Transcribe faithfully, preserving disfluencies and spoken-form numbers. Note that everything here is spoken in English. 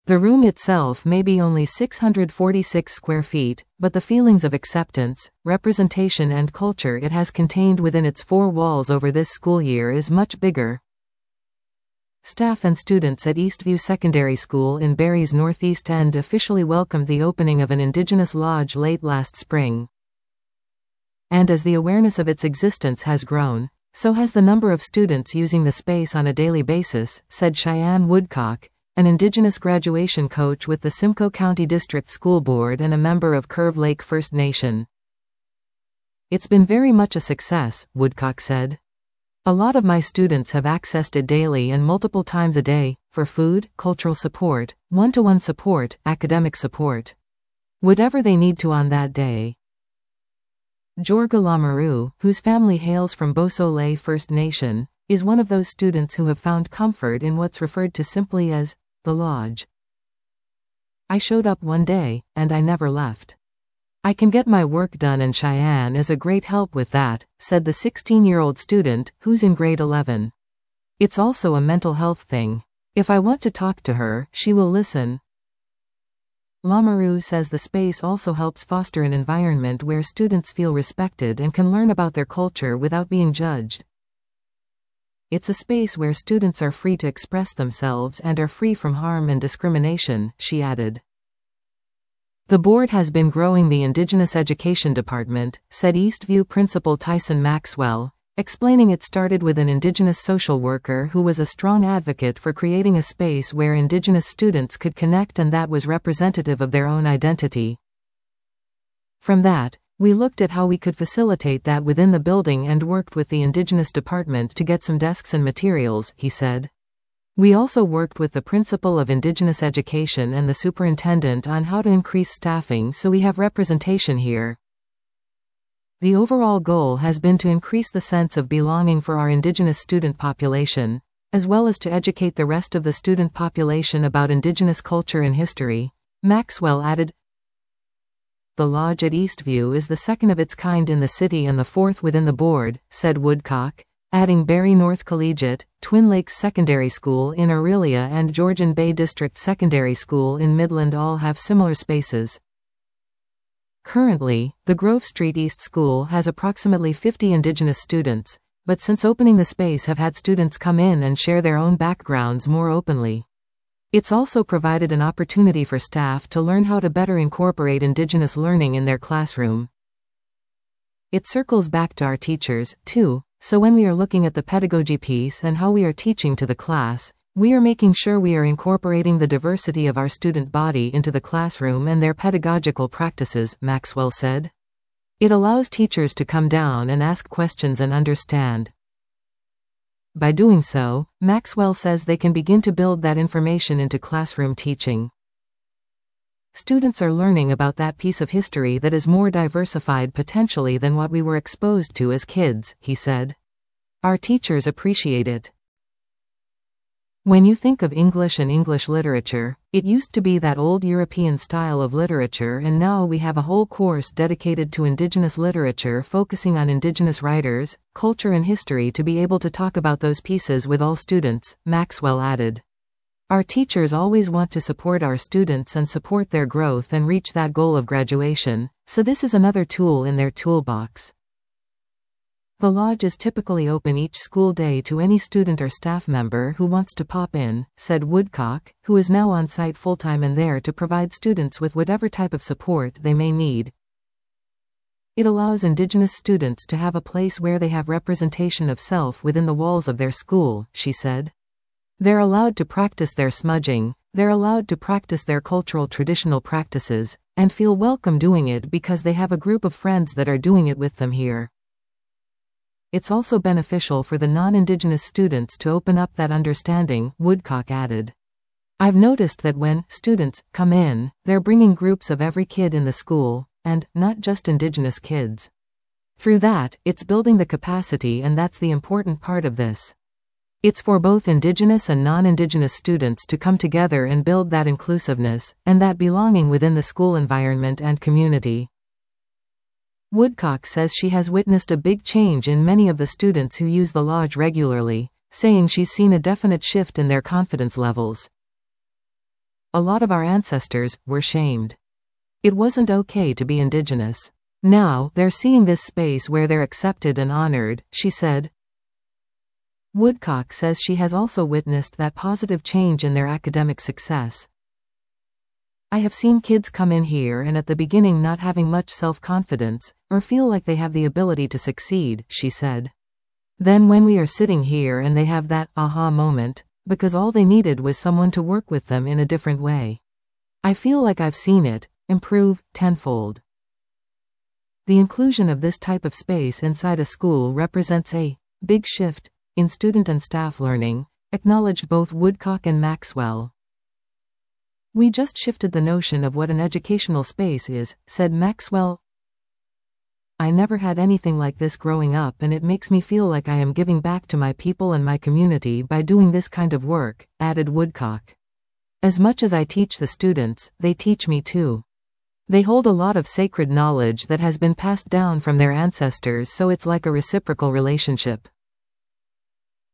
The room itself may be only six hundred forty-six square feet, but the feelings of acceptance, representation and culture it has contained within its four walls over this school year is much bigger. Staff and students at Eastview Secondary School in Barrie's northeast end officially welcomed the opening of an Indigenous lodge late last spring. And as the awareness of its existence has grown, so has the number of students using the space on a daily basis, said Cheyenne Woodcock, an Indigenous graduation coach with the Simcoe County District School Board and a member of Curve Lake First Nation. It's been very much a success, Woodcock said. A lot of my students have accessed it daily and multiple times a day, for food, cultural support, one-to-one support, academic support. Whatever they need to on that day. Jorga Lamoureux, whose family hails from Beausoleil First Nation, is one of those students who have found comfort in what's referred to simply as the lodge. I showed up one day, and I never left. I can get my work done and Cheyenne is a great help with that, said the sixteen-year-old student, who's in grade eleven. It's also a mental health thing. If I want to talk to her, she will listen. Lamoureux says the space also helps foster an environment where students feel respected and can learn about their culture without being judged. It's a space where students are free to express themselves and are free from harm and discrimination, she added. The board has been growing the Indigenous Education Department, said Eastview Principal Tyson Maxwell, explaining it started with an Indigenous social worker who was a strong advocate for creating a space where Indigenous students could connect and that was representative of their own identity. From that, we looked at how we could facilitate that within the building and worked with the Indigenous Department to get some desks and materials, he said. We also worked with the Principal of Indigenous Education and the Superintendent on how to increase staffing so we have representation here. The overall goal has been to increase the sense of belonging for our Indigenous student population, as well as to educate the rest of the student population about Indigenous culture and history, Maxwell added. The lodge at Eastview is the second of its kind in the city and the fourth within the board, said Woodcock, adding Barrie North Collegiate, Twin Lakes Secondary School in Orillia and Georgian Bay District Secondary School in Midland all have similar spaces. Currently, the Grove Street East School has approximately fifty Indigenous students, but since opening the space have had students come in and share their own backgrounds more openly. It's also provided an opportunity for staff to learn how to better incorporate Indigenous learning in their classroom. It circles back to our teachers, too, so when we are looking at the pedagogy piece and how we are teaching to the class, we are making sure we are incorporating the diversity of our student body into the classroom and their pedagogical practices, Maxwell said. It allows teachers to come down and ask questions and understand. By doing so, Maxwell says they can begin to build that information into classroom teaching. Students are learning about that piece of history that is more diversified potentially than what we were exposed to as kids, he said. Our teachers appreciate it. When you think of English and English literature, it used to be that old European style of literature, and now we have a whole course dedicated to Indigenous literature focusing on Indigenous writers, culture and history to be able to talk about those pieces with all students, Maxwell added. Our teachers always want to support our students and support their growth and reach that goal of graduation, so this is another tool in their toolbox. The lodge is typically open each school day to any student or staff member who wants to pop in, said Woodcock, who is now on site full-time and there to provide students with whatever type of support they may need. It allows Indigenous students to have a place where they have representation of self within the walls of their school, she said. They're allowed to practice their smudging, they're allowed to practice their cultural traditional practices, and feel welcome doing it because they have a group of friends that are doing it with them here. It's also beneficial for the non-Indigenous students to open up that understanding, Woodcock added. I've noticed that when students come in, they're bringing groups of every kid in the school, and not just Indigenous kids. Through that, it's building the capacity, and that's the important part of this. It's for both Indigenous and non-Indigenous students to come together and build that inclusiveness, and that belonging within the school environment and community. Woodcock says she has witnessed a big change in many of the students who use the lodge regularly, saying she's seen a definite shift in their confidence levels. A lot of our ancestors were shamed. It wasn't okay to be indigenous. Now, they're seeing this space where they're accepted and honored, she said. Woodcock says she has also witnessed that positive change in their academic success. I have seen kids come in here and at the beginning not having much self-confidence, or feel like they have the ability to succeed, she said. Then when we are sitting here and they have that aha moment, because all they needed was someone to work with them in a different way. I feel like I've seen it improve tenfold. The inclusion of this type of space inside a school represents a big shift in student and staff learning, acknowledged both Woodcock and Maxwell. We just shifted the notion of what an educational space is, said Maxwell. I never had anything like this growing up, and it makes me feel like I am giving back to my people and my community by doing this kind of work, added Woodcock. As much as I teach the students, they teach me too. They hold a lot of sacred knowledge that has been passed down from their ancestors, so it's like a reciprocal relationship.